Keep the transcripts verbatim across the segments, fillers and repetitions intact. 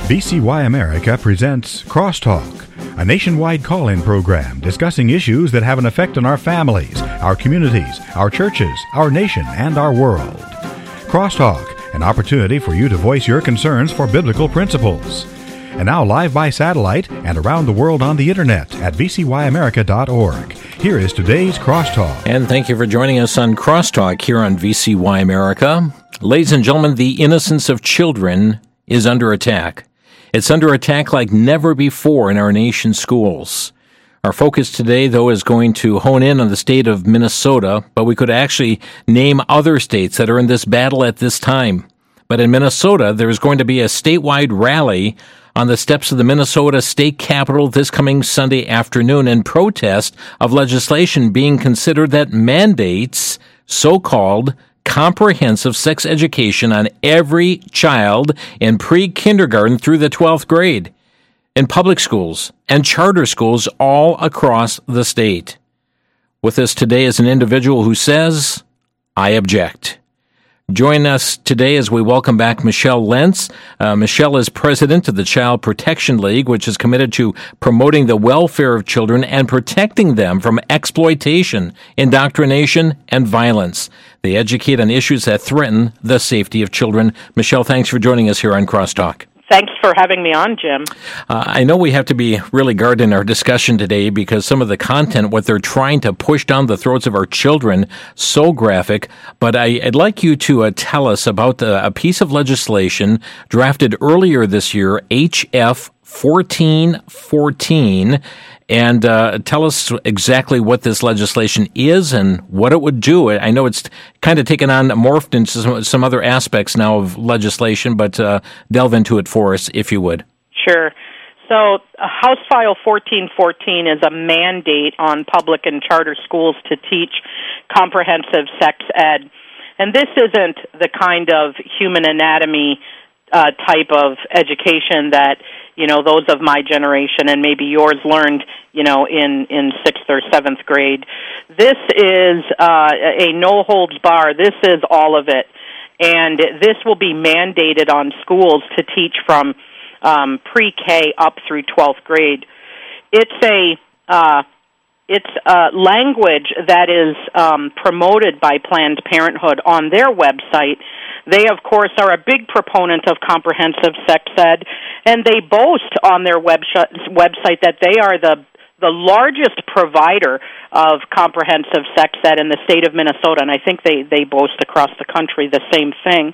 V C Y America presents Crosstalk, a nationwide call-in program discussing issues that have an effect on our families, our communities, our churches, our nation, and our world. Crosstalk, an opportunity for you to voice your concerns for biblical principles. And now live by satellite and around the world on the internet at v c y america dot org. Here is today's Crosstalk. And thank you for joining us on Crosstalk here on V C Y America. Ladies and gentlemen, the innocence of children is under attack. It's under attack like never before in our nation's schools. Our focus today, though, is going to hone in on the state of Minnesota, but we could actually name other states that are in this battle at this time. But in Minnesota, there is going to be a statewide rally on the steps of the Minnesota State Capitol this coming Sunday afternoon in protest of legislation being considered that mandates so-called comprehensive sex education on every child in pre-kindergarten through the twelfth grade in public schools and charter schools all across the state. With us today is an individual who says, I object. Join us today as we welcome back Michelle Lentz. Uh, Michelle is president of the Child Protection League, which is committed to promoting the welfare of children and protecting them from exploitation, indoctrination, and violence. They educate on issues that threaten the safety of children. Michelle, thanks for joining us here on Crosstalk. Thanks for having me on, Jim. Uh, I know we have to be really guarded in our discussion today because some of the content, what they're trying to push down the throats of our children, so graphic. But I, I'd like you to uh, tell us about the, a piece of legislation drafted earlier this year, H F fourteen fourteen, and uh, tell us exactly what this legislation is and what it would do. I know it's kind of taken on, morphed into some, some other aspects now of legislation, but uh, delve into it for us, if you would. Sure. So uh, House File fourteen fourteen is a mandate on public and charter schools to teach comprehensive sex ed. And this isn't the kind of human anatomy uh, type of education that, you know, those of my generation and maybe yours learned, you know, in, in sixth or seventh grade. This is uh, a no-holds-bar. This is all of it. And this will be mandated on schools to teach from um, pre-K up through twelfth grade. It's a uh, it's a language that is um, promoted by Planned Parenthood on their website. They, of course, are a big proponent of comprehensive sex ed, and they boast on their website that they are the the largest provider of comprehensive sex ed in the state of Minnesota, and I think they, they boast across the country the same thing.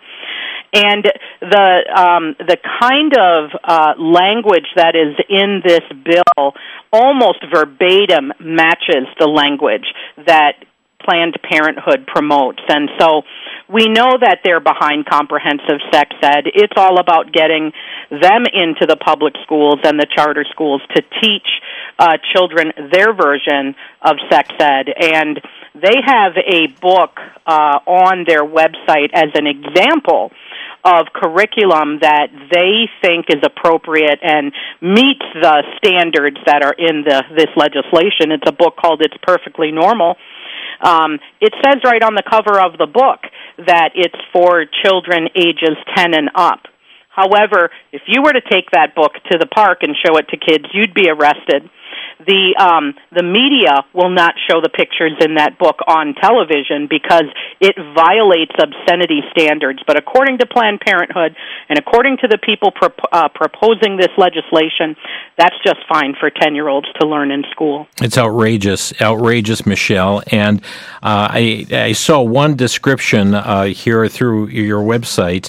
And the um, the kind of uh, language that is in this bill almost verbatim matches the language that Planned Parenthood promotes. And so we know that they're behind comprehensive sex ed. It's all about getting them into the public schools and the charter schools to teach uh, children their version of sex ed. And they have a book uh, on their website as an example of curriculum that they think is appropriate and meets the standards that are in the, this legislation. It's a book called It's Perfectly Normal. Um, it says right on the cover of the book that it's for children ages ten and up. However, if you were to take that book to the park and show it to kids, you'd be arrested. The um, the media will not show the pictures in that book on television because it violates obscenity standards. But according to Planned Parenthood and according to the people pro- uh, proposing this legislation, that's just fine for ten-year-olds to learn in school. It's outrageous, outrageous, Michelle. And uh, I, I saw one description uh, here through your website.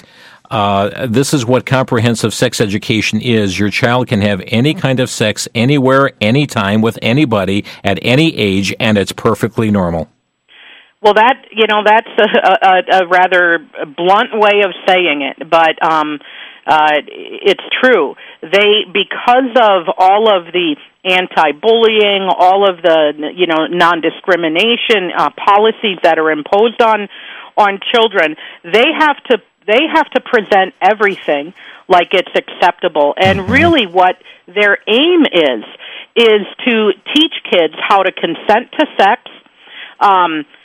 Uh, this is what comprehensive sex education is. Your child can have any kind of sex anywhere, anytime, with anybody, at any age, and it's perfectly normal. Well, that, you know, that's a, a, a rather blunt way of saying it, but um, uh, it's true. They, because of all of the anti-bullying, all of the, you know, non-discrimination uh, policies that are imposed on on children, they have to They have to present everything like it's acceptable. And really what their aim is, is to teach kids how to consent to sex, um,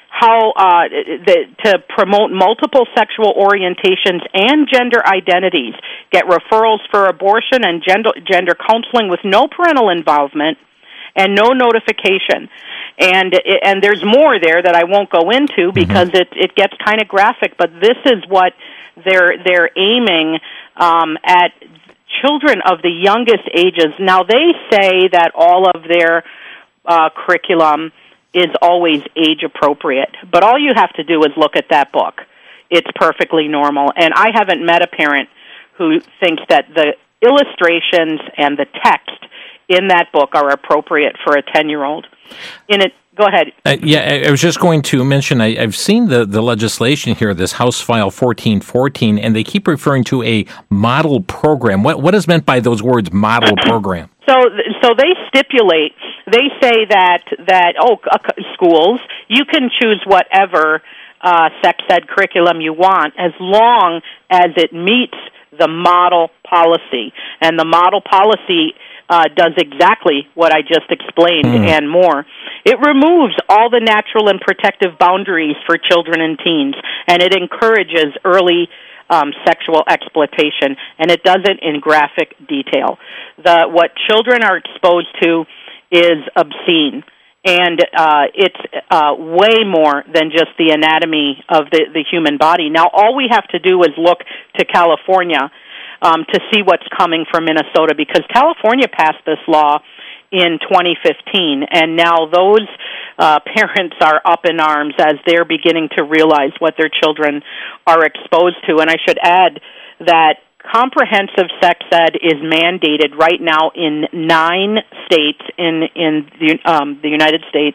how uh, the, to promote multiple sexual orientations and gender identities, get referrals for abortion and gender, gender counseling with no parental involvement and no notification. And and there's more there that I won't go into because mm-hmm. it it gets kind of graphic. But this is what they're they're aiming um, at children of the youngest ages. Now they say that all of their uh, curriculum is always age appropriate, but all you have to do is look at that book. It's perfectly normal, and I haven't met a parent who thinks that the illustrations and the text in that book are appropriate for a ten-year-old. In it, go ahead. Uh, yeah, I was just going to mention, I, I've seen the, the legislation here, this House File fourteen fourteen, and they keep referring to a model program. What what is meant by those words, model program? So, so they stipulate, they say that, that oh, uh, schools, you can choose whatever uh, sex ed curriculum you want as long as it meets the model policy. And the model policy uh, does exactly what I just explained mm. and more. It removes all the natural and protective boundaries for children and teens, and it encourages early Um, sexual exploitation, and it does it in graphic detail. The what children are exposed to is obscene, and uh, it's uh, way more than just the anatomy of the, the human body. Now, all we have to do is look to California um, to see what's coming from Minnesota, because California passed this law in twenty fifteen, and now those uh, parents are up in arms as they're beginning to realize what their children are exposed to. And I should add that comprehensive sex ed is mandated right now in nine states in in the, um, the United States.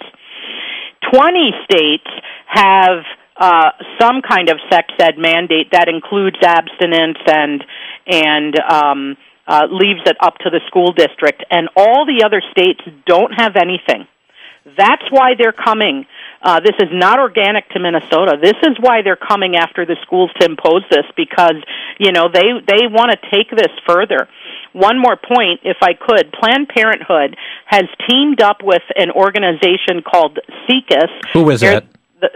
Twenty states have uh, some kind of sex ed mandate that includes abstinence and and um, Uh, leaves it up to the school district, and all the other states don't have anything. That's why they're coming. Uh, this is not organic to Minnesota. This is why they're coming after the schools to impose this, because, you know, they, they want to take this further. One more point, if I could. Planned Parenthood has teamed up with an organization called SECUS. Who is They're, that? The,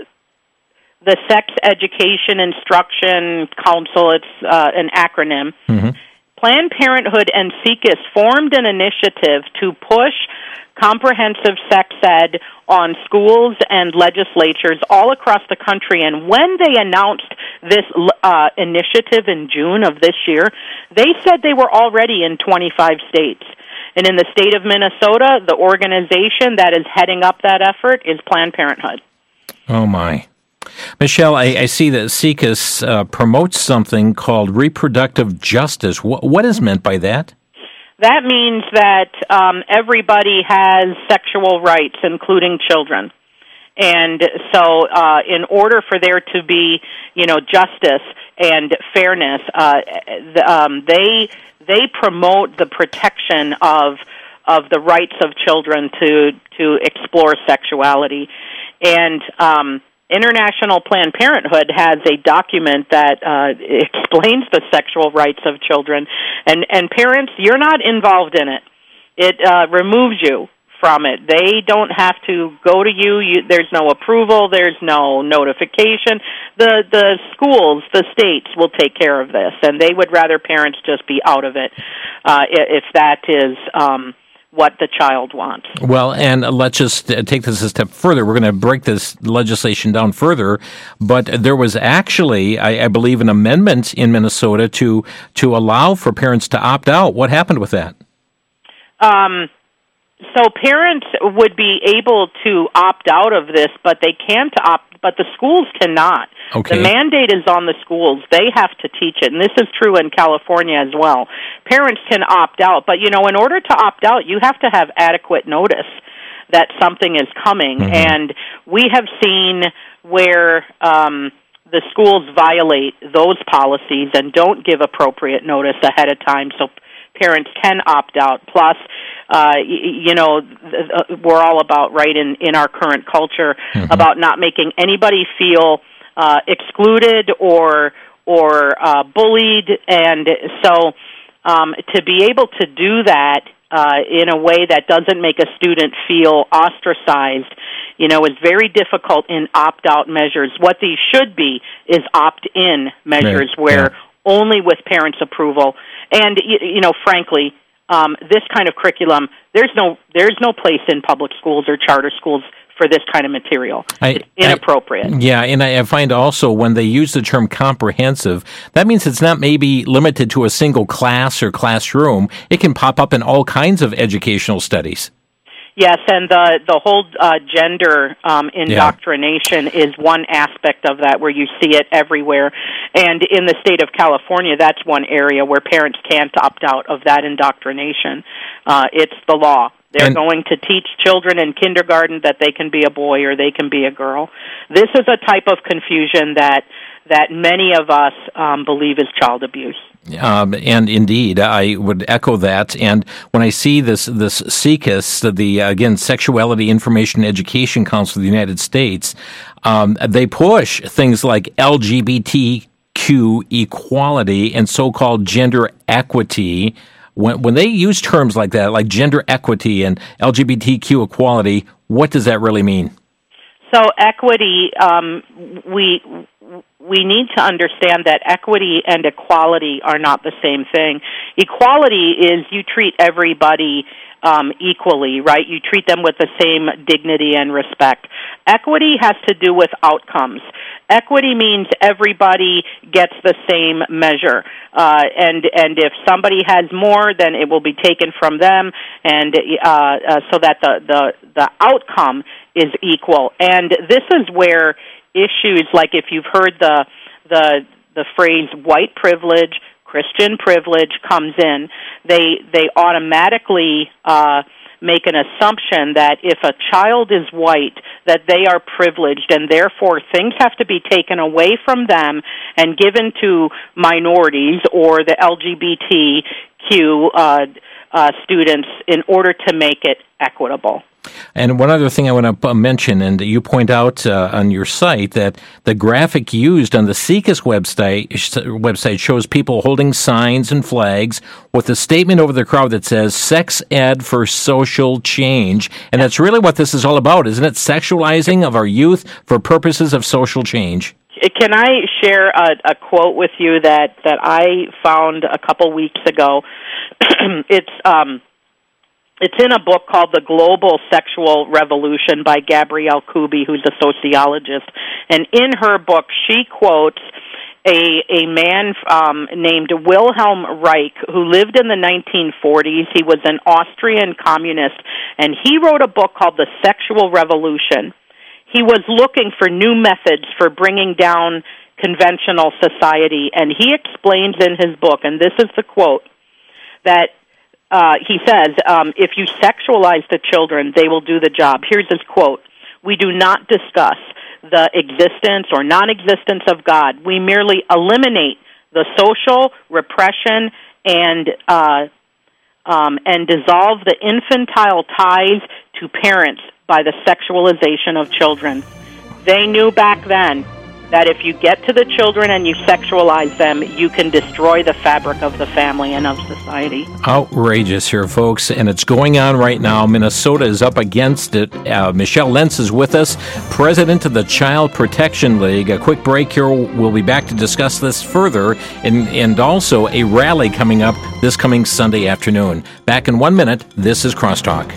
the Sex Education Instruction Council. It's uh, an acronym. Mm-hmm. Planned Parenthood and SECUS formed an initiative to push comprehensive sex ed on schools and legislatures all across the country. And when they announced this uh, initiative in June of this year, they said they were already in twenty-five states. And in the state of Minnesota, the organization that is heading up that effort is Planned Parenthood. Oh, my. Michelle, I, I see that SECUS uh, promotes something called reproductive justice. What, what is meant by that? That means that um, everybody has sexual rights, including children. And so uh, in order for there to be, you know, justice and fairness, uh, the, um, they they promote the protection of of the rights of children to, to explore sexuality. And um International Planned Parenthood has a document that uh, explains the sexual rights of children, and, and parents, you're not involved in it. It uh, removes you from it. They don't have to go to you. you. There's no approval. There's no notification. The the schools, the states will take care of this, and they would rather parents just be out of it uh, if that is Um, what the child wants. Well, and let's just take this a step further. We're going to break this legislation down further, but there was actually, I, I believe, an amendment in Minnesota to to allow for parents to opt out. What happened with that? Um, so parents would be able to opt out of this, but they can't opt, but the schools cannot. Okay. The mandate is on the schools. They have to teach it, and this is true in California as well. Parents can opt out, but, you know, in order to opt out, you have to have adequate notice that something is coming, mm-hmm. and we have seen where um, the schools violate those policies and don't give appropriate notice ahead of time, so parents can opt out. Plus, uh, y- you know, th- th- we're all about, right, in, in our current culture, mm-hmm. about not making anybody feel uh, excluded or or uh, bullied. And so um, to be able to do that uh, in a way that doesn't make a student feel ostracized, you know, is very difficult in opt-out measures. What these should be is opt-in measures right. where yeah. only with parents' approval. And, you, you know, frankly, um, this kind of curriculum, there's no there's no place in public schools or charter schools for this kind of material. I, it's inappropriate. I, yeah, and I find also when they use the term comprehensive, that means it's not maybe limited to a single class or classroom. It can pop up in all kinds of educational studies. Yes, and the the whole uh, gender um, indoctrination yeah. is one aspect of that where you see it everywhere. And in the state of California, that's one area where parents can't opt out of that indoctrination. Uh, it's the law. They're and, going to teach children in kindergarten that they can be a boy or they can be a girl. This is a type of confusion that that many of us um, believe is child abuse. Um, and indeed, I would echo that. And when I see this, this SIECUS, the, uh, again, Sexuality Information Education Council of the United States, um, they push things like L G B T Q equality and so-called gender equity. When, when they use terms like that, like gender equity and L G B T Q equality, what does that really mean? So equity, um, we we need to understand that equity and equality are not the same thing. Equality is you treat everybody um, equally, right? You treat them with the same dignity and respect. Equity has to do with outcomes. Equity means everybody gets the same measure, uh, and and if somebody has more, then it will be taken from them, and uh, uh, so that the, the the outcome is equal. And this is where issues like if you've heard the the the phrase white privilege, Christian privilege comes in, they they automatically uh, make an assumption that if a child is white, that they are privileged, and therefore things have to be taken away from them and given to minorities or the L G B T Q uh, uh, students in order to make it equitable. And one other thing I want to mention, and you point out uh, on your site that the graphic used on the SIECUS website website shows people holding signs and flags with a statement over the crowd that says "Sex Ed for Social Change," and that's really what this is all about, isn't it? Sexualizing of our youth for purposes of social change. Can I share a, a quote with you that that I found a couple weeks ago? it's um. It's in a book called The Global Sexual Revolution by Gabrielle Kuby, who's a sociologist. And in her book, she quotes a a man um, named Wilhelm Reich, who lived in the nineteen forties. He was an Austrian communist, and he wrote a book called The Sexual Revolution. He was looking for new methods for bringing down conventional society, and he explains in his book, and this is the quote, that Uh, he says, um, if you sexualize the children, they will do the job. Here's his quote: "We do not discuss the existence or non-existence of God. We merely eliminate the social repression and uh, um, and dissolve the infantile ties to parents by the sexualization of children." They knew back then that if you get to the children and you sexualize them, you can destroy the fabric of the family and of society. Outrageous here, folks, and it's going on right now. Minnesota is up against it. Uh, Michelle Lentz is with us, president of the Child Protection League. A quick break here. We'll be back to discuss this further, and, and also a rally coming up this coming Sunday afternoon. Back in one minute. This is Crosstalk.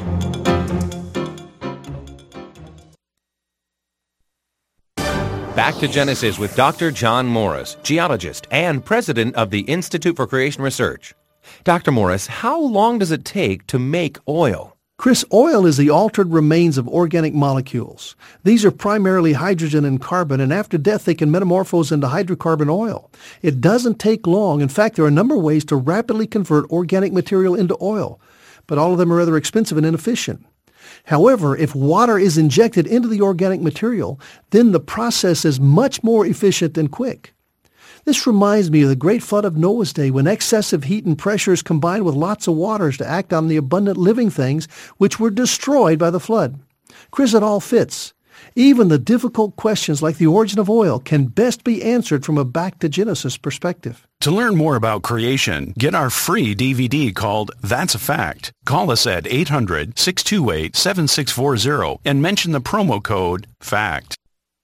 Back to Genesis with Doctor John Morris, geologist and president of the Institute for Creation Research. Doctor Morris, how long does it take to make oil? Chris, oil is the altered remains of organic molecules. These are primarily hydrogen and carbon, and after death they can metamorphose into hydrocarbon oil. It doesn't take long. In fact, there are a number of ways to rapidly convert organic material into oil, but all of them are rather expensive and inefficient. However, if water is injected into the organic material, then the process is much more efficient and quick. This reminds me of the great flood of Noah's day, when excessive heat and pressures combined with lots of waters to act on the abundant living things which were destroyed by the flood. Chris, it all fits. Even the difficult questions like the origin of oil can best be answered from a back to Genesis perspective. To learn more about creation, get our free D V D called That's a Fact. Call us at eight hundred, six two eight, seven six four zero and mention the promo code FACT.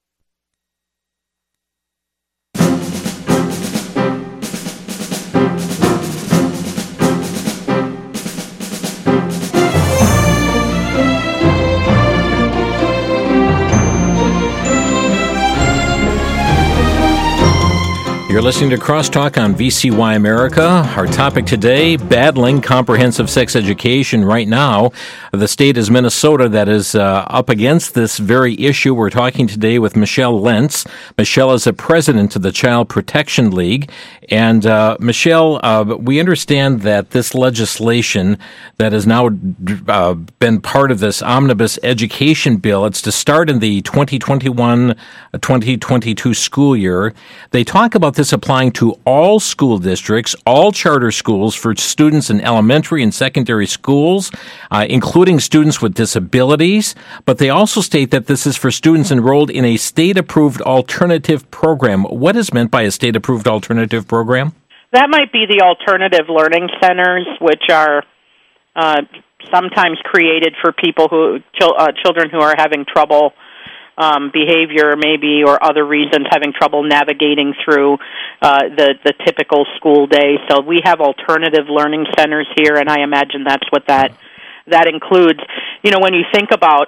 You're listening to Crosstalk on V C Y America. Our topic today, battling comprehensive sex education. Right now, the state is Minnesota that is uh, up against this very issue. We're talking today with Michelle Lentz. Michelle is a president of the Child Protection League. And uh, Michelle, uh, we understand that this legislation that has now uh, been part of this omnibus education bill, it's to start in the twenty twenty-one twenty twenty-two school year. They talk about this applying to all school districts, all charter schools for students in elementary and secondary schools, uh, including students with disabilities. But they also state that this is for students enrolled in a state-approved alternative program. What is meant by a state-approved alternative program? That might be the alternative learning centers, which are uh, sometimes created for people who, chil- uh, children who are having trouble Um, behavior maybe or other reasons, having trouble navigating through uh, the, the typical school day. So we have alternative learning centers here, and I imagine that's what that that includes. You know, when you think about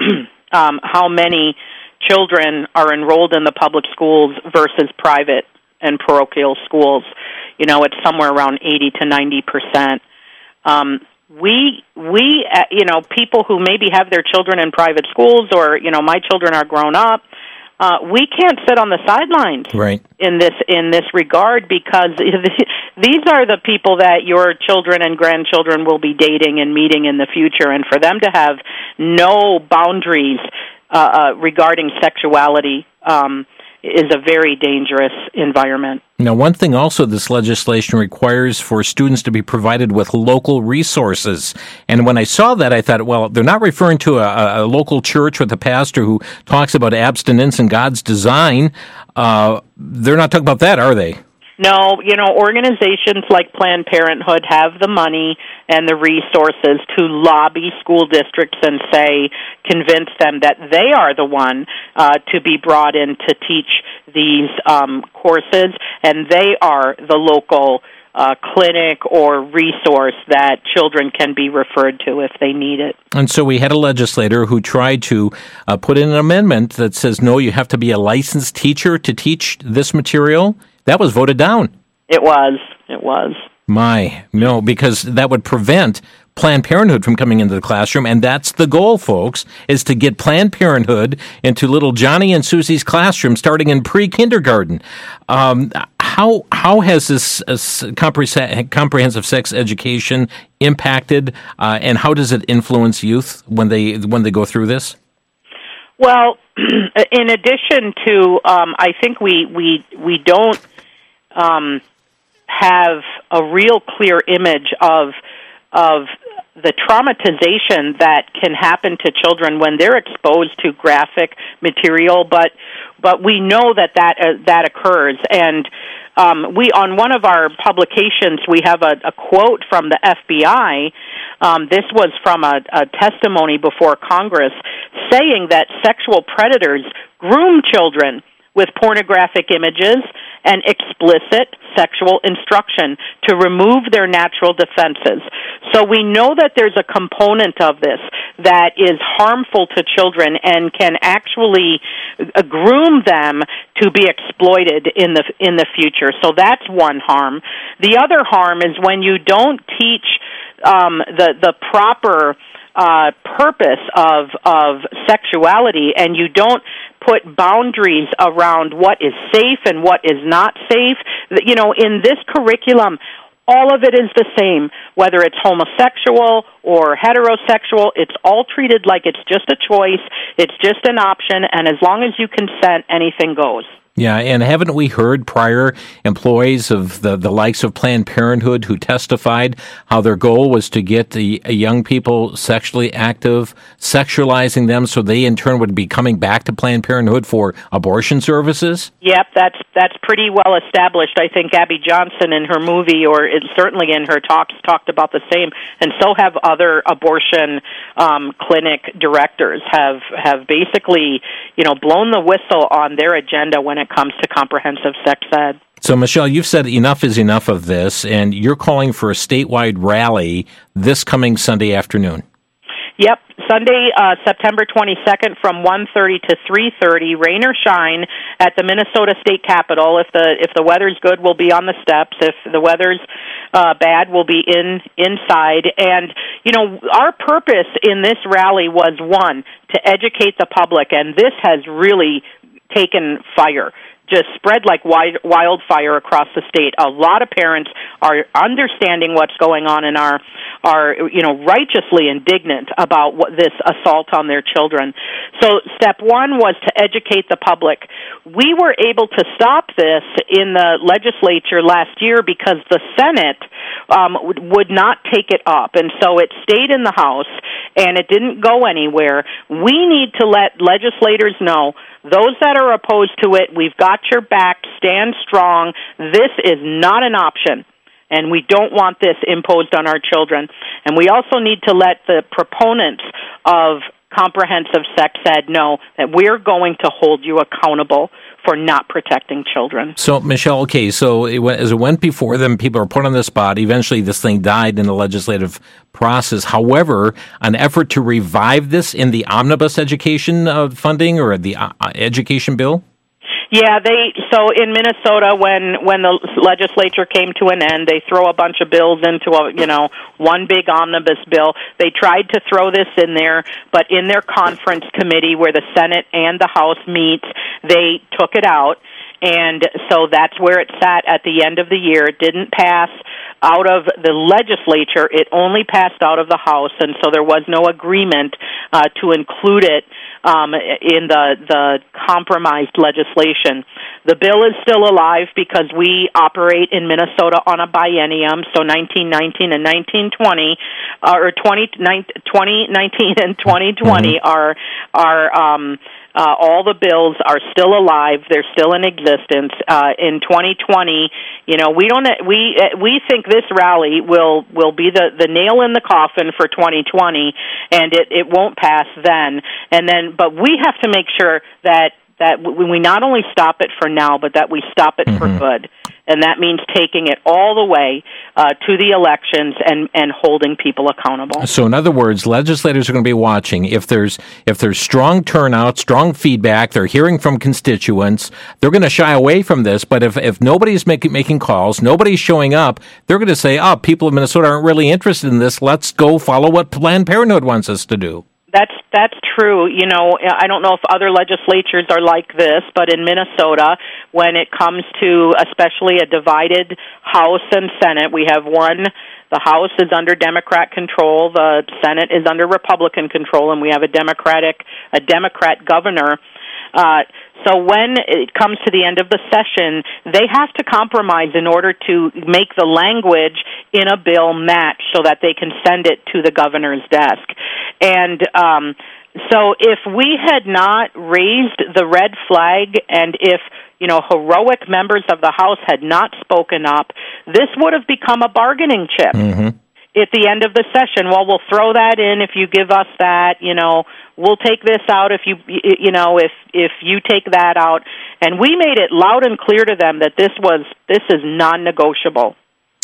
um, how many children are enrolled in the public schools versus private and parochial schools, you know, it's somewhere around eighty to ninety percent. Um, We, we, uh, you know, people who maybe have their children in private schools or, you know, my children are grown up, uh, we can't sit on the sidelines right. in this in this regard because these are the people that your children and grandchildren will be dating and meeting in the future, and for them to have no boundaries uh, uh, regarding sexuality um, is a very dangerous environment. Now, one thing also this legislation requires for students to be provided with local resources. And when I saw that, I thought, well, they're not referring to a, a local church with a pastor who talks about abstinence and God's design. Uh, they're not talking about that, are they? No, you know, organizations like Planned Parenthood have the money and the resources to lobby school districts and say, convince them that they are the one uh, to be brought in to teach these um, courses, and they are the local uh, clinic or resource that children can be referred to if they need it. And so we had a legislator who tried to uh, put in an amendment that says, no, you have to be a licensed teacher to teach this material. That was voted down. It was. It was. My, no, because that would prevent Planned Parenthood from coming into the classroom, and that's the goal, folks, is to get Planned Parenthood into little Johnny and Susie's classroom starting in pre-kindergarten. Um, how how has this uh, compre- comprehensive sex education impacted, uh, and how does it influence youth when they when they go through this? Well, in addition to, um, I think we we we don't um, have a real clear image of of the traumatization that can happen to children when they're exposed to graphic material, but but we know that that uh, that occurs. And um, we on one of our publications we have a, a quote from the F B I. Um, this was from a, a testimony before Congress saying that sexual predators groom children with pornographic images and explicit sexual instruction to remove their natural defenses. So we know that there's a component of this that is harmful to children and can actually uh, groom them to be exploited in the in the future. So that's one harm. The other harm is when you don't teach um, the the proper uh, purpose of of sexuality, and you don't put boundaries around what is safe and what is not safe. You know, in this curriculum, all of it is the same, whether it's homosexual or heterosexual. It's all treated like it's just a choice, it's just an option, and as long as you consent, anything goes. Yeah, and haven't we heard prior employees of the, the likes of Planned Parenthood who testified how their goal was to get the young people sexually active, sexualizing them so they in turn would be coming back to Planned Parenthood for abortion services? Yep, that's that's pretty well established. I think Abby Johnson in her movie, or it, certainly in her talks, talked about the same, and so have other abortion um, clinic directors have have basically, you know, blown the whistle on their agenda when it comes to comprehensive sex ed. So, Michelle, you've said enough is enough of this, and you're calling for a statewide rally this coming Sunday afternoon. Yep, Sunday, uh, September twenty-second from one thirty to three thirty, rain or shine, at the Minnesota State Capitol. If the if the weather's good, we'll be on the steps. If the weather's uh, bad, we'll be in inside. And, you know, our purpose in this rally was, one, to educate the public, and this has really taken fire, just spread like wildfire across the state. A lot of parents are understanding what's going on and are, are you know, righteously indignant about what this assault on their children. So step one was to educate the public. We were able to stop this in the legislature last year because the Senate um, would not take it up, and so it stayed in the House, and it didn't go anywhere. We need to let legislators know, those that are opposed to it, we've got your back, stand strong. This is not an option, and we don't want this imposed on our children. And we also need to let the proponents of comprehensive sex ed know that we're going to hold you accountable for not protecting children. So, Michelle, okay, so it went, as it went before them, people were put on the spot. Eventually, this thing died in the legislative process. However, an effort to revive this in the omnibus education uh, funding or the uh, education bill? Yeah, they so in Minnesota, when when the legislature came to an end, they throw a bunch of bills into a you know one big omnibus bill. They tried to throw this in there, but in their conference committee where the Senate and the House meet, they took it out. And so that's where it sat at the end of the year. It didn't pass out of the legislature. It only passed out of the House, and so there was no agreement uh, to include it um, in the, the compromised legislation. The bill is still alive because we operate in Minnesota on a biennium, so nineteen nineteen and nineteen twenty, uh, or twenty nineteen and twenty twenty mm-hmm. are are um, Uh, all the bills are still alive. They're still in existence. Uh, in twenty twenty, you know, we don't. We we think this rally will will be the, the nail in the coffin for twenty twenty, and it, it won't pass then. And then, but we have to make sure that that we not only stop it for now, but that we stop it mm-hmm. for good. And that means taking it all the way uh, to the elections and, and holding people accountable. So, in other words, legislators are going to be watching. If there's if there's strong turnout, strong feedback, they're hearing from constituents, they're going to shy away from this. But if, if nobody's making making calls, nobody's showing up, they're going to say, oh, people of Minnesota aren't really interested in this. Let's go follow what Planned Parenthood wants us to do. That's that's true. You know, I don't know if other legislatures are like this, but in Minnesota, when it comes to especially a divided House and Senate, we have one, the House is under Democrat control, the Senate is under Republican control, and we have a Democratic, a Democrat governor. Uh, so when it comes to the end of the session, they have to compromise in order to make the language in a bill match so that they can send it to the governor's desk. And um, so if we had not raised the red flag and if, you know, heroic members of the House had not spoken up, this would have become a bargaining chip. Mm-hmm. At the end of the session, well, we'll throw that in if you give us that, you know, we'll take this out if you, you know, if if you take that out. And we made it loud and clear to them that this was, this is non-negotiable.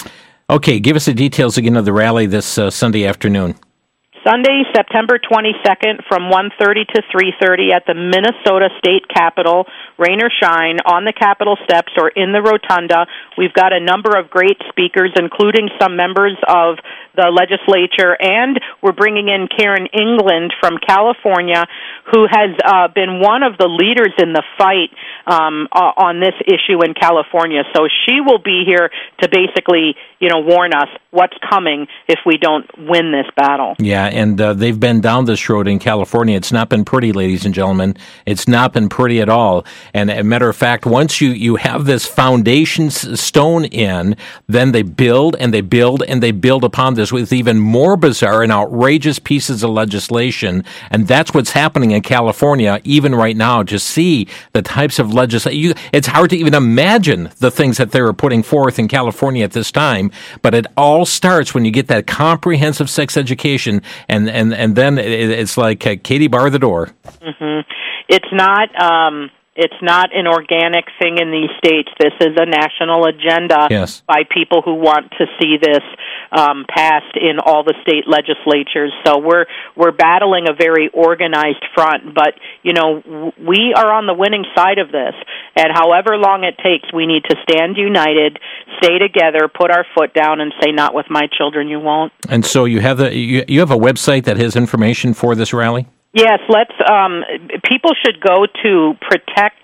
Okay, give us the details again of the rally this uh, Sunday afternoon. Sunday, September twenty-second from one thirty to three thirty at the Minnesota State Capitol, rain or shine, on the Capitol steps or in the rotunda. We've got a number of great speakers, including some members of the legislature, and we're bringing in Karen England from California, who has uh, been one of the leaders in the fight um, on this issue in California. So she will be here to basically, you know, warn us what's coming if we don't win this battle. Yeah, and uh, they've been down this road in California. It's not been pretty, ladies and gentlemen. It's not been pretty at all. And a matter of fact, once you, you have this foundation stone in, then they build and they build and they build upon this with even more bizarre and outrageous pieces of legislation. And that's what's happening in California even right now. Just see the types of legislation. It's hard to even imagine the things that they're putting forth in California at this time. But it all starts when you get that comprehensive sex education, and, and, and then it's like uh, Katie, bar the door. Mm-hmm. It's not... Um It's not an organic thing in these states. This is a national agenda yes. by people who want to see this um, passed in all the state legislatures. So we're we're battling a very organized front. But, you know, w- we are on the winning side of this. And however long it takes, we need to stand united, stay together, put our foot down, and say, not with my children, you won't. And so you have the you, you have a website that has information for this rally? Yes, let's. Um, people should go to protect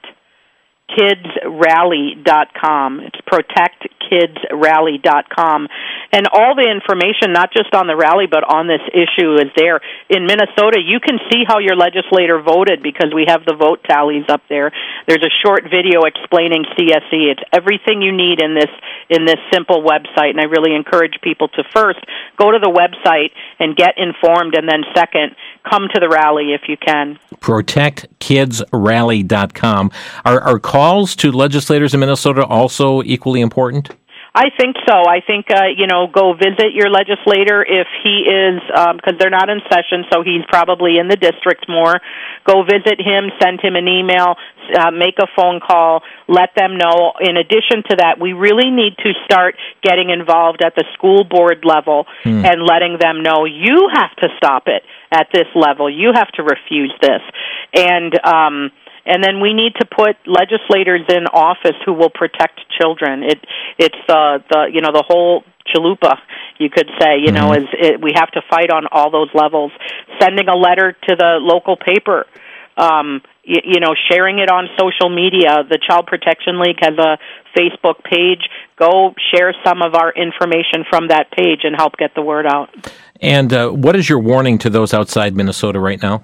kids rally dot com. It's protect kids rally dot com. And all the information, not just on the rally, but on this issue is there. In Minnesota, you can see how your legislator voted because we have the vote tallies up there. There's a short video explaining C S E. It's everything you need in this in this simple website, and I really encourage people to first go to the website and get informed, and then second, come to the rally if you can. protect kids rally dot com. Are, are calls to legislators in Minnesota also equally important? I think so. I think, uh, you know, go visit your legislator if he is, because um, they're not in session, so he's probably in the district more. Go visit him, send him an email, uh, make a phone call, let them know. In addition to that, we really need to start getting involved at the school board level hmm. and letting them know you have to stop it at this level. You have to refuse this. And, um, And then we need to put legislators in office who will protect children. It, it's the, the, you know, the whole chalupa, you could say, you mm-hmm. know, is it, we have to fight on all those levels. Sending a letter to the local paper, um, you, you know, sharing it on social media. The Child Protection League has a Facebook page. Go share some of our information from that page and help get the word out. And uh, what is your warning to those outside Minnesota right now?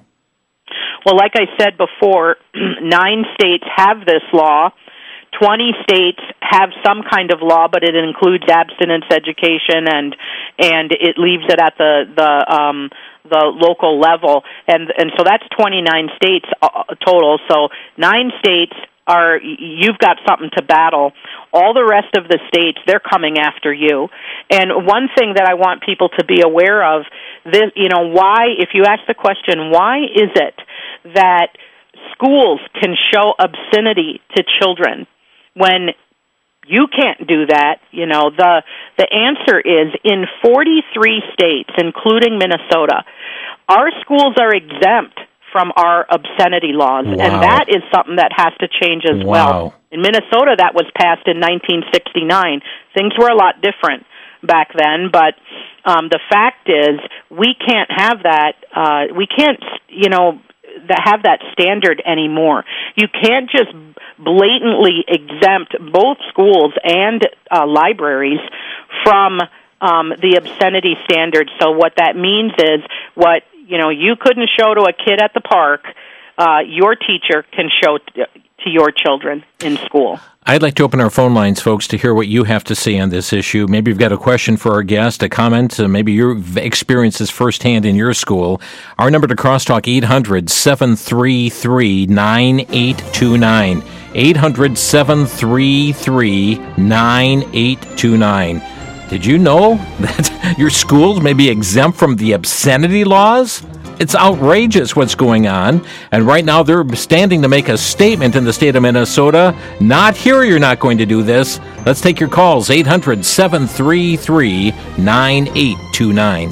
Well, like I said before, nine states have this law. Twenty states have some kind of law, but it includes abstinence education, and and it leaves it at the the um, the local level, and and so that's twenty-nine states total. So nine states are, you've got something to battle. All the rest of the states, they're coming after you. And one thing that I want people to be aware of, this, you know, why, if you ask the question, why is it that schools can show obscenity to children when you can't do that? You know, the the answer is in forty-three states, including Minnesota, our schools are exempt from our obscenity laws, wow. and that is something that has to change as wow. well. In Minnesota, that was passed in nineteen sixty-nine. Things were a lot different back then, but um, the fact is we can't have that. Uh, we can't, you know, that have that standard anymore. You can't just blatantly exempt both schools and uh, libraries from um, the obscenity standard. So what that means is what, you know, you couldn't show to a kid at the park, uh, your teacher can show t- to your children in school. I'd like to open our phone lines, folks, to hear what you have to say on this issue. Maybe you've got a question for our guest, a comment, uh, maybe you've experienced this firsthand in your school. Our number to crosstalk, eight hundred, seven three three, nine eight two nine. eight hundred, seven three three, nine eight two nine. Did you know that your schools may be exempt from the obscenity laws? It's outrageous what's going on. And right now they're standing to make a statement in the state of Minnesota. Not here, you're not going to do this. Let's take your calls, eight hundred, seven three three, nine eight two nine.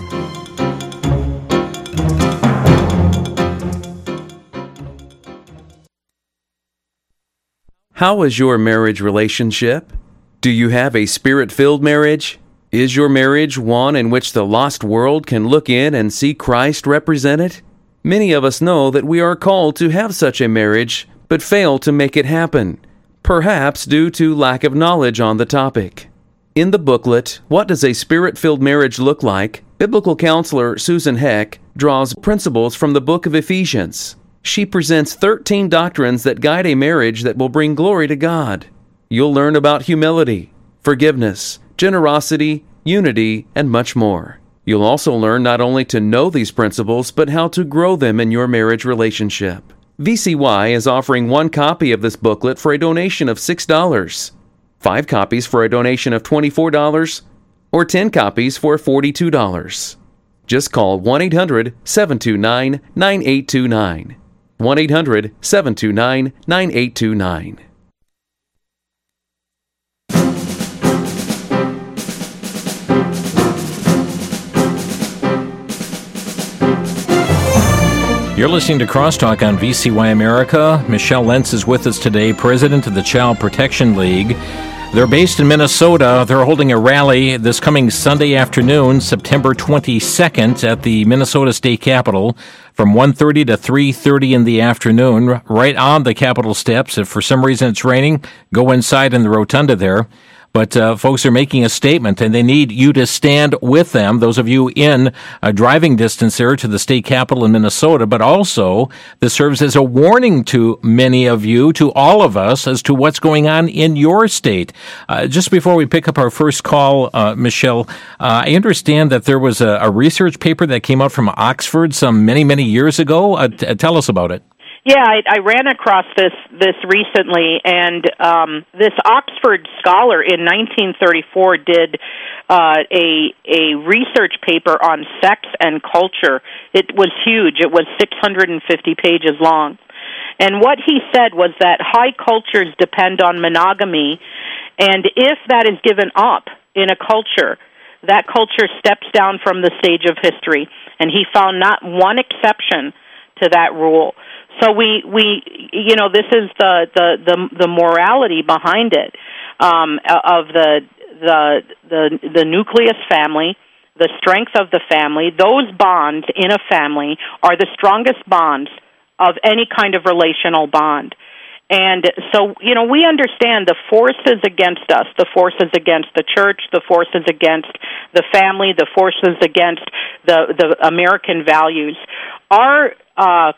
How is your marriage relationship? Do you have a spirit-filled marriage? Is your marriage one in which the lost world can look in and see Christ represented? Many of us know that we are called to have such a marriage, but fail to make it happen, perhaps due to lack of knowledge on the topic. In the booklet, What Does a Spirit-Filled Marriage Look Like?, biblical counselor Susan Heck draws principles from the book of Ephesians. She presents thirteen doctrines that guide a marriage that will bring glory to God. You'll learn about humility, forgiveness, generosity, unity, and much more. You'll also learn not only to know these principles, but how to grow them in your marriage relationship. V C Y is offering one copy of this booklet for a donation of six dollars, five copies for a donation of twenty-four dollars, or ten copies for forty-two dollars. Just call one eight hundred, seven two nine, nine eight two nine. one eight hundred, seven two nine, nine eight two nine. You're listening to Crosstalk on V C Y America. Michelle Lentz is with us today, president of the Child Protection League. They're based in Minnesota. They're holding a rally this coming Sunday afternoon, September twenty-second, at the Minnesota State Capitol from one thirty to three thirty in the afternoon, right on the Capitol steps. If for some reason it's raining, go inside in the rotunda there. But uh, folks are making a statement, and they need you to stand with them, those of you in a driving distance there to the state capitol in Minnesota. But also, this serves as a warning to many of you, to all of us, as to what's going on in your state. Uh, just before we pick up our first call, uh, Michelle, uh, I understand that there was a, a research paper that came out from Oxford some many, many years ago. Uh, t- tell us about it. Yeah, I, I ran across this this recently, and um, this Oxford scholar in nineteen thirty-four did uh, a a research paper on sex and culture. It was huge. It was six hundred fifty pages long. And what he said was that high cultures depend on monogamy, and if that is given up in a culture, that culture steps down from the stage of history. And he found not one exception to that rule. So we, we, you know, this is the, the, the, the morality behind it, um, of the, the, the, the nucleus family, the strength of the family. Those bonds in a family are the strongest bonds of any kind of relational bond. And so, you know, we understand the forces against us, the forces against the church, the forces against the family, the forces against the, the American values are, uh,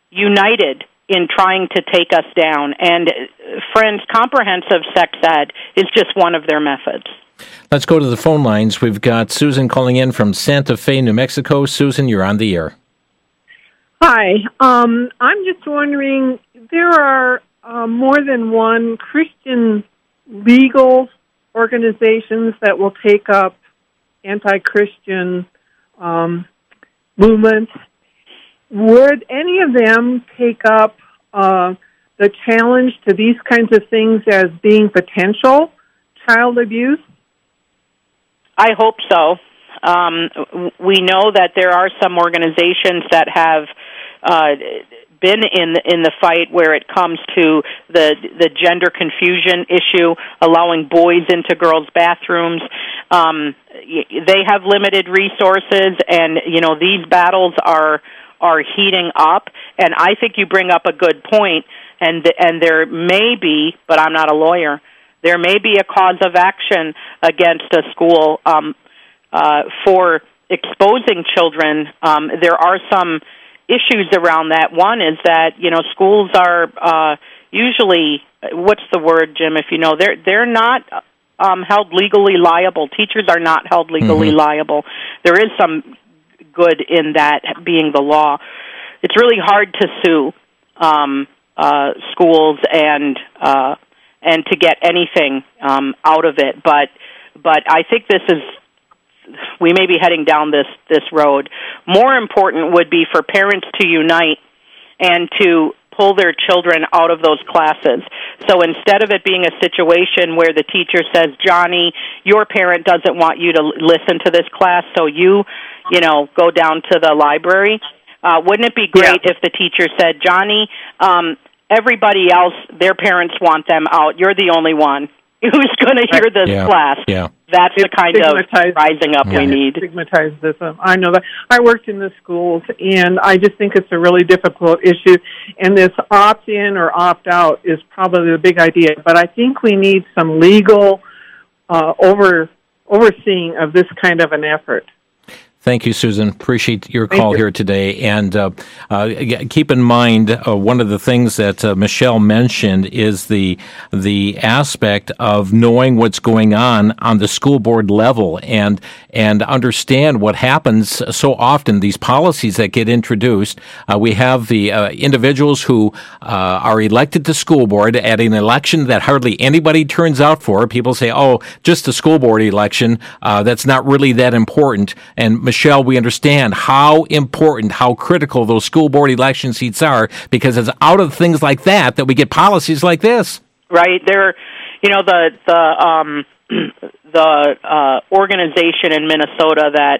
united in trying to take us down. And, friends, comprehensive sex ed is just one of their methods. Let's go to the phone lines. We've got Susan calling in from Santa Fe, New Mexico. Susan, you're on the air. Hi. Um, I'm just wondering, there are uh, more than one Christian legal organizations that will take up anti-Christian um, movements. Would any of them take up uh, the challenge to these kinds of things as being potential child abuse? I hope so. Um, we know that there are some organizations that have uh, been in the, in the fight where it comes to the the gender confusion issue, allowing boys into girls' bathrooms. Um, they have limited resources, and you know these battles are. are heating up, and I think you bring up a good point, and and there may be, but I'm not a lawyer, there may be a cause of action against a school um, uh, for exposing children. Um, there are some issues around that. One is that, you know, schools are uh, usually, what's the word, Jim, if you know, they're, they're not um, held legally liable. Teachers are not held legally mm-hmm. liable. There is some good in that being the law. It's really hard to sue um, uh, schools and uh, and to get anything um, out of it. But but I think this is we may be heading down this this road. More important would be for parents to unite and to pull their children out of those classes. So instead of it being a situation where the teacher says, Johnny, your parent doesn't want you to listen to this class, so you, you know, go down to the library. Uh, wouldn't it be great yeah. if the teacher said, Johnny, um, everybody else, their parents want them out. You're the only one who's going to hear this yeah. class. Yeah. That's the kind of rising up yeah. we need. Stigmatizism. I know that. I worked in the schools, and I just think it's a really difficult issue. And this opt-in or opt-out is probably the big idea. But I think we need some legal uh, over overseeing of this kind of an effort. Thank you, Susan. Appreciate your Thank call you. here today. And uh, uh, keep in mind, uh, one of the things that uh, Michelle mentioned is the the aspect of knowing what's going on on the school board level and and understand what happens so often. These policies that get introduced, uh, we have the uh, individuals who uh, are elected to school board at an election that hardly anybody turns out for. People say, "Oh, just a school board election. Uh, that's not really that important." And Michelle, we understand how important, how critical those school board election seats are, because it's out of things like that that we get policies like this. Right. There, you know, the the um, the uh, organization in Minnesota that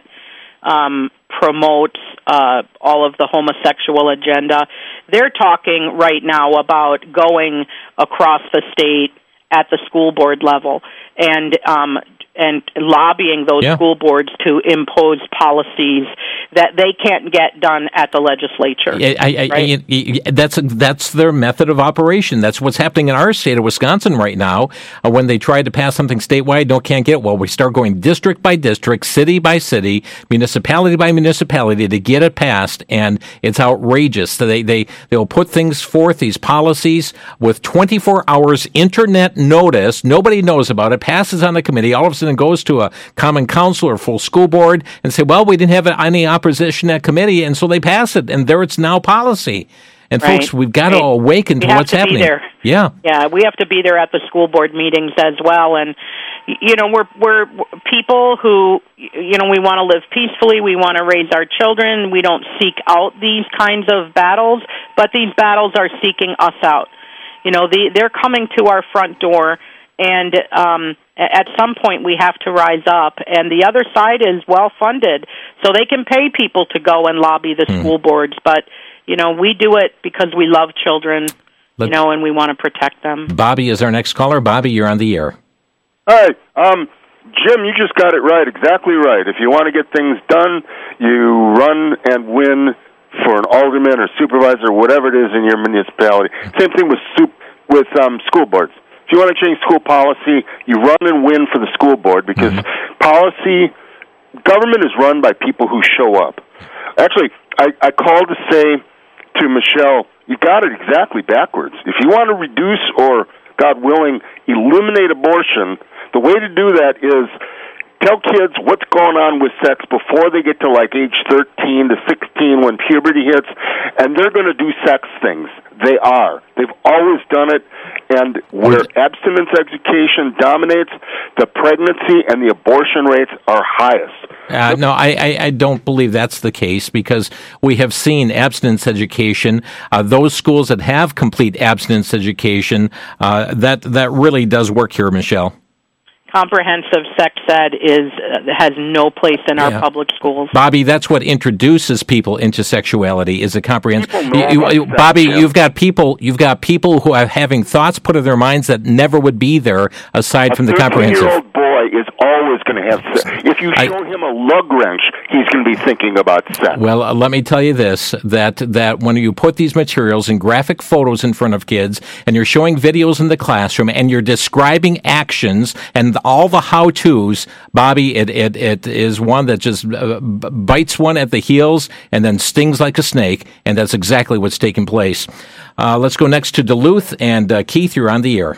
um, promotes uh, all of the homosexual agenda, they're talking right now about going across the state at the school board level and um, and lobbying those yeah. school boards to impose policies that they can't get done at the legislature. I, I, right? I, I, that's that's their method of operation. That's what's happening in our state of Wisconsin right now. Uh, when they try to pass something statewide, don't can't get it. Well, we start going district by district, city by city, municipality by municipality to get it passed, and it's outrageous. So they they they'll put things forth, these policies, with twenty-four hours internet notice. Nobody knows about it. Passes on the committee. All of a sudden, goes to a common council or full school board and say, "Well, we didn't have any opposition at committee," and so they pass it, and there it's now policy. And Right. folks, we've got Right. to awaken to We have what's to be happening. there. Yeah, Yeah, we have to be there at the school board meetings as well. And you know, we're we're people who, you know, we want to live peacefully. We want to raise our children. We don't seek out these kinds of battles, but these battles are seeking us out. You know, the, they're coming to our front door. And um, at some point, we have to rise up. And the other side is well-funded, so they can pay people to go and lobby the Hmm. school boards. But, you know, we do it because we love children, Let- you know, and we want to protect them. Bobby is our next caller. Bobby, you're on the air. Hi, um, Jim, you just got it right, exactly right. If you want to get things done, you run and win for an alderman or supervisor, whatever it is in your municipality. Same thing with soup, with um, school boards. If you want to change school policy, you run and win for the school board because mm-hmm. policy, government is run by people who show up. Actually, I, I called to say to Michelle, you got it exactly backwards. If you want to reduce or, God willing, eliminate abortion, the way to do that is tell kids what's going on with sex before they get to like age thirteen to sixteen when puberty hits, and they're going to do sex things. They are. They've always done it, and where abstinence education dominates, the pregnancy and the abortion rates are highest. Uh, no, I, I, I don't believe that's the case because we have seen abstinence education. Uh, those schools that have complete abstinence education, uh, that that really does work here, Michelle. Comprehensive sex ed is uh, has no place in our Yeah. public schools. Bobby, that's what introduces people into sexuality is a comprehensive. People know You- about you- sex, Bobby, Jim. you've got people. You've got people who are having thoughts put in their minds that never would be there aside from the A comprehensive. thirteen-year-old boy is always going to have sex. If you I- show him a lug wrench, he's going to be thinking about sex. Well, uh, let me tell you this: that that when you put these materials and graphic photos in front of kids, and you're showing videos in the classroom, and you're describing actions and all the how-tos, Bobby, it it, it is one that just uh, b- bites one at the heels and then stings like a snake, and that's exactly what's taking place. Uh, let's go next to Duluth, and uh, Keith, you're on the air.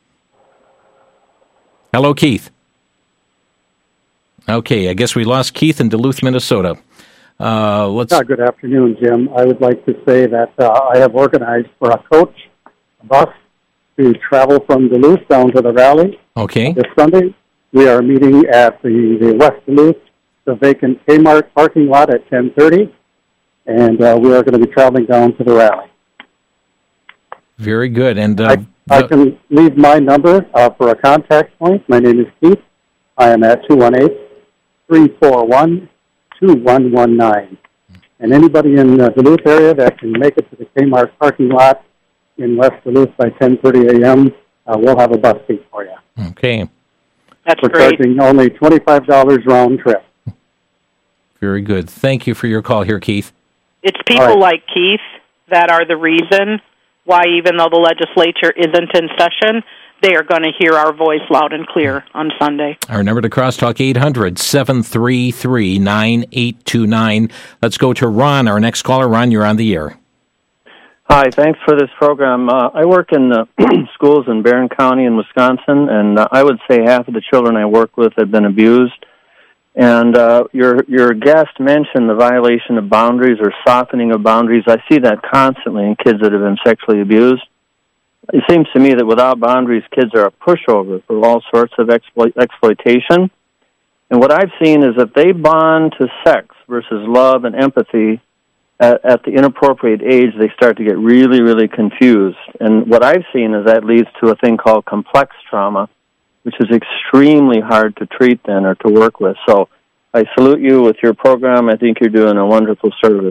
Hello, Keith. Okay, I guess we lost Keith in Duluth, Minnesota. Uh, let's. Uh, good afternoon, Jim. I would like to say that uh, I have organized for a coach, a bus, to travel from Duluth down to the rally Okay. this Sunday. We are meeting at the, the West Duluth, the vacant Kmart parking lot at ten thirty, and uh, we are going to be traveling down to the rally. Very good. And uh, I, I the- can leave my number uh, for a contact point. My name is Keith. I am at two one eight, three four one, two one one nine. And anybody in the Duluth area that can make it to the Kmart parking lot in West Duluth by ten thirty a.m., uh, we'll have a bus seat for you. okay. That's We're great. charging only twenty-five dollars round trip. Very good. Thank you for your call here, Keith. It's people All right. like Keith that are the reason why, even though the legislature isn't in session, they are going to hear our voice loud and clear on Sunday. Our number to Crosstalk, eight hundred, seven three three, nine eight two nine. Let's go to Ron, our next caller. Ron, you're on the air. Hi, thanks for this program. Uh, I work in the schools in Barron County in Wisconsin, and uh, I would say half of the children I work with have been abused. And uh, your your guest mentioned the violation of boundaries or softening of boundaries. I see that constantly in kids that have been sexually abused. It seems to me that without boundaries, kids are a pushover for all sorts of exploit, exploitation. And what I've seen is that they bond to sex versus love and empathy. At, at the inappropriate age, they start to get really, really confused. And what I've seen is that leads to a thing called complex trauma, which is extremely hard to treat then or to work with. So I salute you with your program. I think you're doing a wonderful service.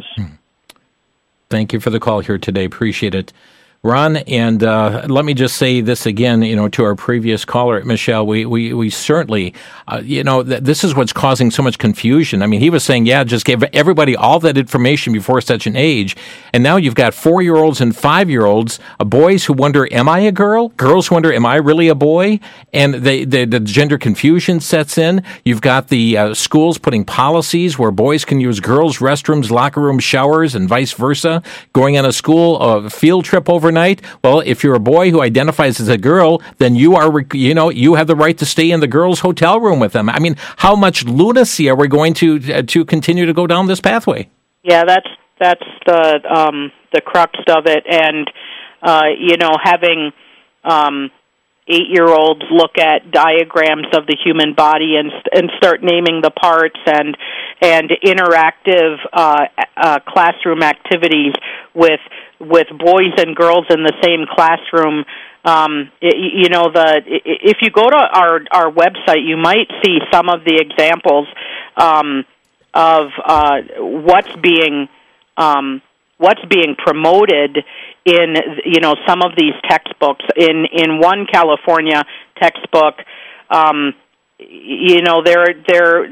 Thank you for the call here today. Appreciate it. Ron, and uh, let me just say this again, you know, to our previous caller, Michelle, we, we, we certainly, uh, you know, th- this is what's causing so much confusion. I mean, he was saying, yeah, just give everybody all that information before such an age. And now you've got four-year-olds and five-year-olds, uh, boys who wonder, am I a girl? Girls who wonder, am I really a boy? And they, they, the gender confusion sets in. You've got the uh, schools putting policies where boys can use girls' restrooms, locker rooms, showers, and vice versa, going on a school uh, field trip over overnight. Well, if you're a boy who identifies as a girl, then you are, you know, you have the right to stay in the girls' hotel room with them. I mean, how much lunacy are we going to uh, to continue to go down this pathway? Yeah, that's that's the um, the crux of it, and uh, you know, having um, eight-year-olds look at diagrams of the human body and and start naming the parts, and and interactive uh, uh, classroom activities with with boys and girls in the same classroom. Um, you know, the if you go to our our website, you might see some of the examples um, of uh, what's being um, what's being promoted in, you know, some of these textbooks. In in one California textbook, um, you know, their their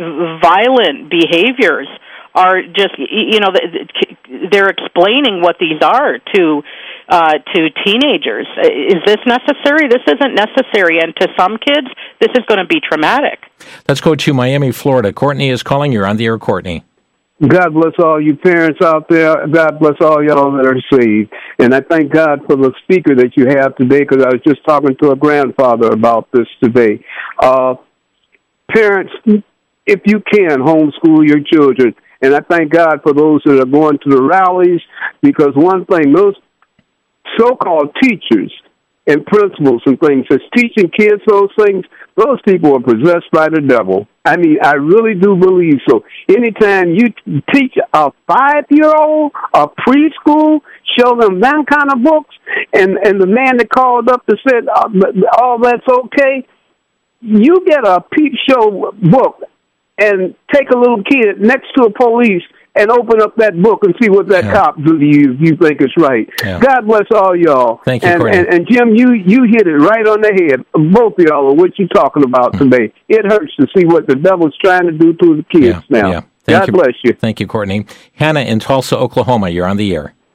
violent behaviors are just, you know, they're explaining what these are to uh, to teenagers. Is this necessary? This isn't necessary, and to some kids, this is going to be traumatic. Let's go to Miami, Florida. Courtney is calling. You're on the air, Courtney. God bless all you parents out there. God bless all y'all that are saved. And I thank God for the speaker that you have today, because I was just talking to a grandfather about this today. Uh, parents, if you can, homeschool your children. And I thank God for those that are going to the rallies, because one thing, those so-called teachers and principals and things that's teaching kids those things, those people are possessed by the devil. I mean, I really do believe so. Anytime you teach a five-year-old, a preschool, show them that kind of books, and, and the man that called up and said, uh, all that's okay, you get a peep show book and take a little kid next to a police and open up that book and see what that yeah. cop do to you if you think it's right. Yeah. God bless all y'all. Thank you, and, and, and Jim, you, you hit it right on the head, both of y'all, what you're talking about mm-hmm. today. It hurts to see what the devil's trying to do to the kids yeah. now. Yeah. God you. bless you. Thank you, Courtney. Hannah in Tulsa, Oklahoma, you're on the air.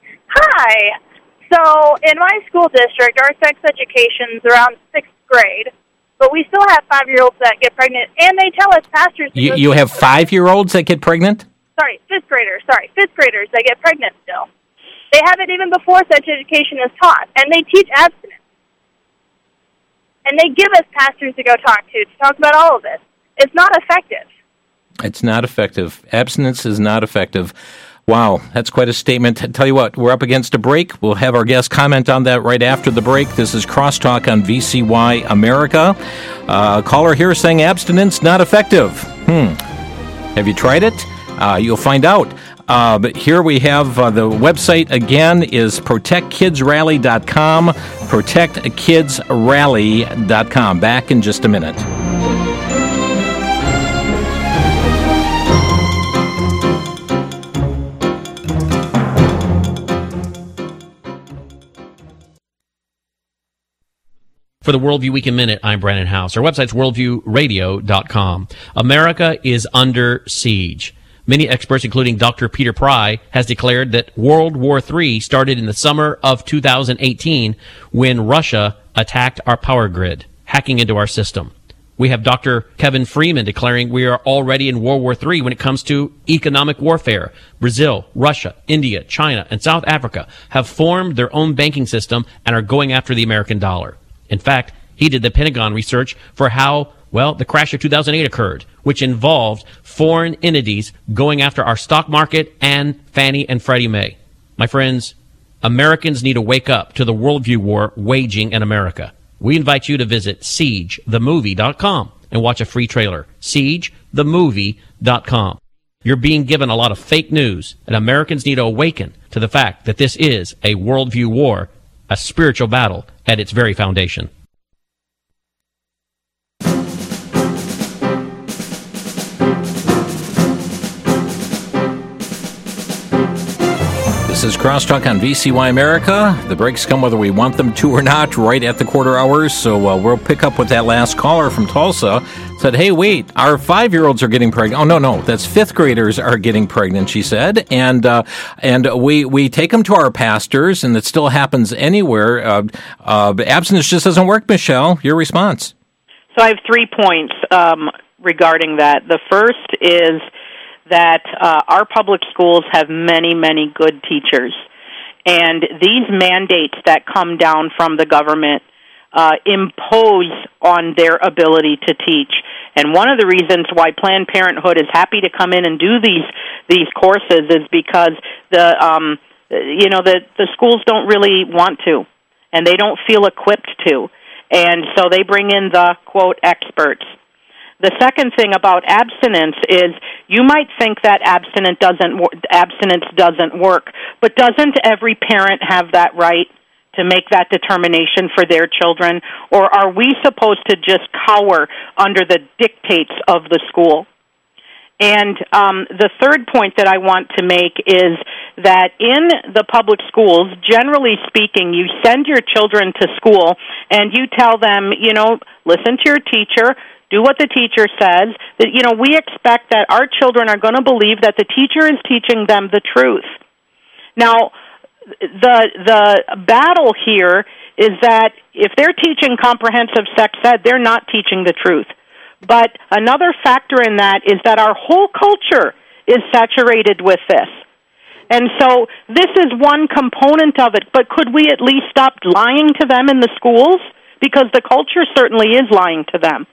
Hi. So in my school district, our sex education's around sixth grade. But we still have five-year-olds that get pregnant, and they tell us pastors... You, you have five-year-olds that get pregnant? Sorry, fifth graders, sorry, fifth graders that get pregnant still. They have it even before sex education is taught, and they teach abstinence. And they give us pastors to go talk to, to talk about all of this. It's not effective. It's not effective. Abstinence is not effective. Wow, that's quite a statement. I tell you what, we're up against a break. We'll have our guest comment on that right after the break. This is Crosstalk on V C Y America. Uh, caller here saying abstinence not effective. Hmm. Have you tried it? Uh, you'll find out. Uh, but here we have uh, the website again is protect kids rally dot com. protect kids rally dot com. Back in just a minute. For the Worldview Week in Minute, I'm Brandon House. Our website's worldview radio dot com. America is under siege. Many experts, including Doctor Peter Pry, has declared that World War Three started in the summer of two thousand eighteen when Russia attacked our power grid, hacking into our system. We have Doctor Kevin Freeman declaring we are already in World War Three when it comes to economic warfare. Brazil, Russia, India, China, and South Africa have formed their own banking system and are going after the American dollar. In fact, he did the Pentagon research for how, well, the crash of two thousand eight occurred, which involved foreign entities going after our stock market and Fannie and Freddie Mae. My friends, Americans need to wake up to the worldview war waging in America. We invite you to visit siege the movie dot com and watch a free trailer. siege the movie dot com. You're being given a lot of fake news, and Americans need to awaken to the fact that this is a worldview war, a spiritual battle at its very foundation. This is Crosstalk on V C Y America. The breaks come whether we want them to or not, right at the quarter hours. So uh, we'll pick up with that last caller from Tulsa. Said, hey, wait, our five-year-olds are getting pregnant. Oh, no, no, that's fifth graders are getting pregnant, she said. And uh, and we, we take them to our pastors, and it still happens anywhere. Uh, uh, abstinence just doesn't work, Michelle. Your response? So I have three points um, regarding that. The first is that uh, our public schools have many, many good teachers. And these mandates that come down from the government uh, impose on their ability to teach. And one of the reasons why Planned Parenthood is happy to come in and do these these courses is because the um, you know the the schools don't really want to, and they don't feel equipped to, and so they bring in the quote experts. The second thing about abstinence is you might think that abstinence doesn't abstinence doesn't work, but doesn't every parent have that right to make that determination for their children, or are we supposed to just cower under the dictates of the school? And um, the third point that I want to make is that in the public schools, generally speaking, you send your children to school and you tell them, you know, listen to your teacher, do what the teacher says. That, you know, we expect that our children are going to believe that the teacher is teaching them the truth. Now, the the battle here is that if they're teaching comprehensive sex ed, they're not teaching the truth. But another factor in that is that our whole culture is saturated with this. And so this is one component of it, but could we at least stop lying to them in the schools? Because the culture certainly is lying to them.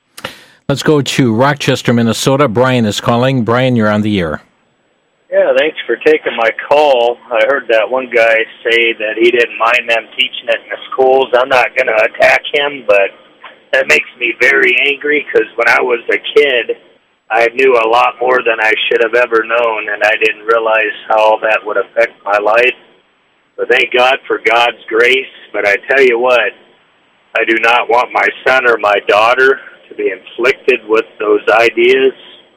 Let's go to Rochester, Minnesota. Brian is calling. Brian, you're on the air. Yeah, thanks for taking my call. I heard that one guy say that he didn't mind them teaching it in the schools. I'm not going to attack him, but that makes me very angry because when I was a kid, I knew a lot more than I should have ever known, and I didn't realize how that would affect my life. But thank God for God's grace. But I tell you what, I do not want my son or my daughter to be inflicted with those ideas,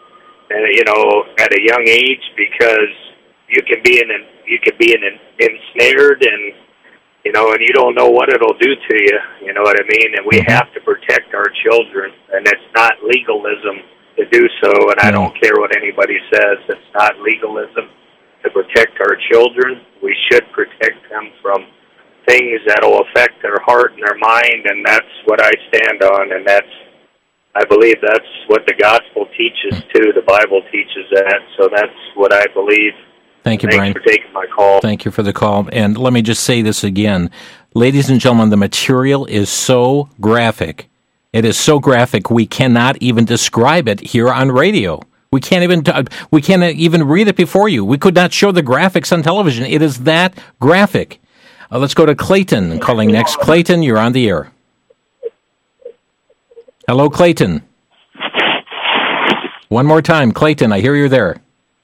and you know, at a young age, because you can be in, you can be in, ensnared, and you know, and you don't know what it'll do to you. You know what I mean? And we have to protect our children, and it's not legalism to do so. And I don't care what anybody says; it's not legalism to protect our children. We should protect them from things that'll affect their heart and their mind, and that's what I stand on, and that's. I believe that's what the gospel teaches, too. The Bible teaches that, so that's what I believe. Thank you, Thanks Brian. for taking my call. Thank you for the call. And let me just say this again. Ladies and gentlemen, the material is so graphic. It is so graphic, we cannot even describe it here on radio. We can't even t- we can't even read it before you. We could not show the graphics on television. It is that graphic. Uh, let's go to Clayton calling next. Clayton, you're on the air. Hello, Clayton. One more time. Clayton, I hear you're there.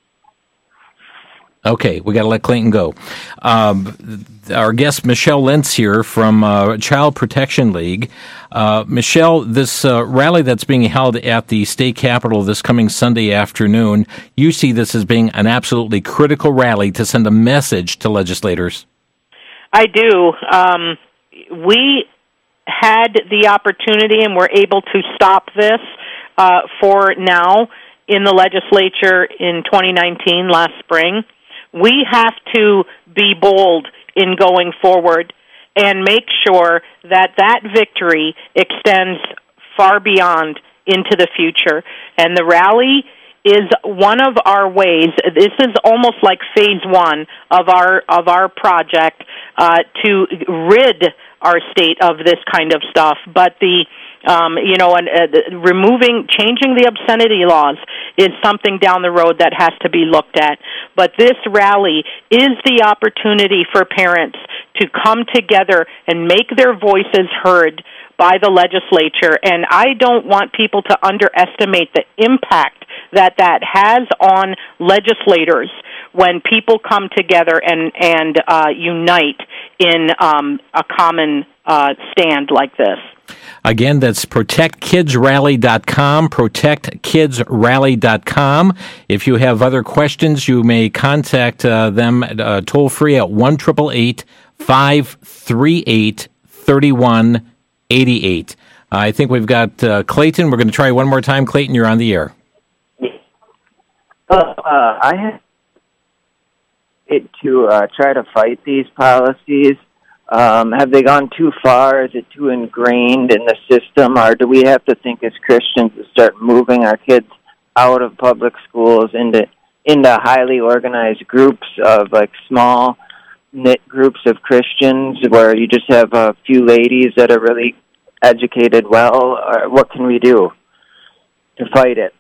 Okay, we got to let Clayton go. Um, our guest, Michelle Lentz here from uh, Child Protection League. Uh, Michelle, this uh, rally that's being held at the state capitol this coming Sunday afternoon, you see this as being an absolutely critical rally to send a message to legislators. I do. Um, we had the opportunity and were able to stop this uh, for now, in the legislature in twenty nineteen, last spring. We have to be bold in going forward and make sure that that victory extends far beyond into the future. And the rally is one of our ways. This is almost like phase one of our of our project uh, to rid our state of this kind of stuff. But the Um, you know, and uh, removing, changing the obscenity laws is something down the road that has to be looked at. But this rally is the opportunity for parents to come together and make their voices heard by the legislature. And I don't want people to underestimate the impact that that has on legislators when people come together and, and uh, unite in um, a common uh, stand like this. Again, that's protect kids rally dot com, protect kids rally dot com. If you have other questions, you may contact uh, them uh, toll-free at one eight eight eight, five three eight, three one eight eight. Uh, I think we've got uh, Clayton. We're going to try one more time. Clayton, you're on the air. Uh, uh, I have it to uh, try to fight these policies. Um, have they gone too far? Is it too ingrained in the system? Or do we have to think as Christians to start moving our kids out of public schools into into highly organized groups of like small knit groups of Christians where you just have a few ladies that are really educated well? Or what can we do to fight it?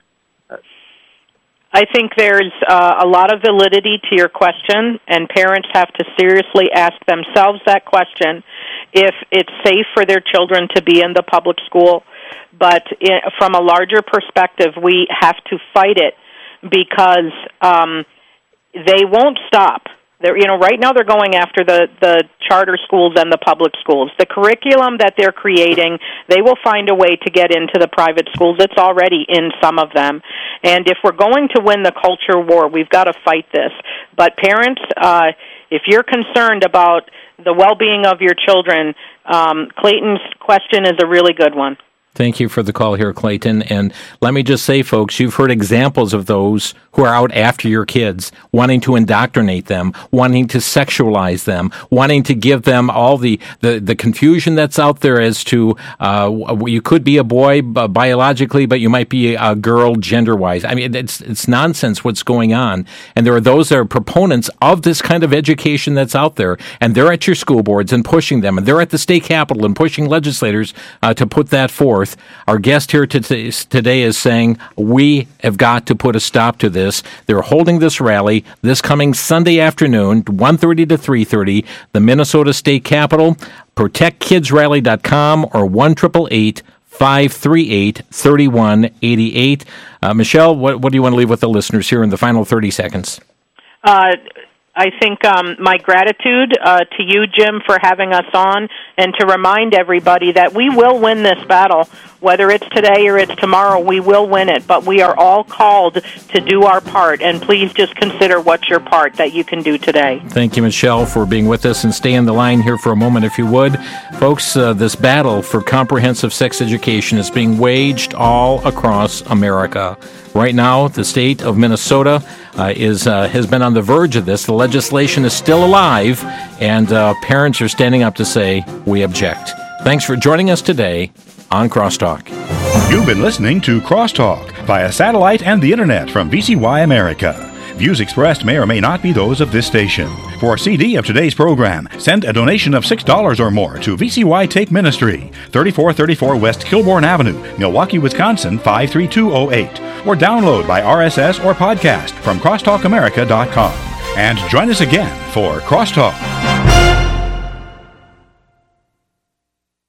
I think there's uh, a lot of validity to your question, and parents have to seriously ask themselves that question if it's safe for their children to be in the public school. But in, from a larger perspective, we have to fight it because um, they won't stop. They're, you know, right now they're going after the, the charter schools and the public schools. The curriculum that they're creating, they will find a way to get into the private schools. It's already in some of them. And if we're going to win the culture war, we've got to fight this. But parents, uh, if you're concerned about the well-being of your children, um, Clayton's question is a really good one. Thank you for the call here, Clayton. And let me just say, folks, you've heard examples of those who are out after your kids, wanting to indoctrinate them, wanting to sexualize them, wanting to give them all the, the, the confusion that's out there as to uh, you could be a boy biologically, but you might be a girl gender-wise. I mean, it's, it's nonsense what's going on. And there are those that are proponents of this kind of education that's out there, and they're at your school boards and pushing them, and they're at the state capitol and pushing legislators uh, to put that forth. Our guest here today is saying we have got to put a stop to this. They're holding this rally this coming Sunday afternoon, one thirty to three thirty, the Minnesota State Capitol. protect kids rally dot com or one eight eight eight, five three eight, three one eight eight. Uh, Michelle, what, what do you want to leave with the listeners here in the final thirty seconds? Uh, I think um, my gratitude uh, to you, Jim, for having us on, and to remind everybody that we will win this battle. Whether it's today or it's tomorrow, we will win it. But we are all called to do our part, and please just consider what's your part that you can do today. Thank you, Michelle, for being with us, and stay on the line here for a moment if you would. Folks, uh, this battle for comprehensive sex education is being waged all across America. Right now, the state of Minnesota uh, is uh, has been on the verge of this. The legislation is still alive, and uh, parents are standing up to say, we object. Thanks for joining us today on Crosstalk. You've been listening to Crosstalk via satellite and the internet from V C Y America. Views expressed may or may not be those of this station. For a C D of today's program, send a donation of six dollars or more to V C Y Take Ministry, thirty-four thirty-four West Kilbourne Avenue, Milwaukee, Wisconsin, five three two oh eight, or download by R S S or podcast from crosstalk america dot com. And join us again for Crosstalk.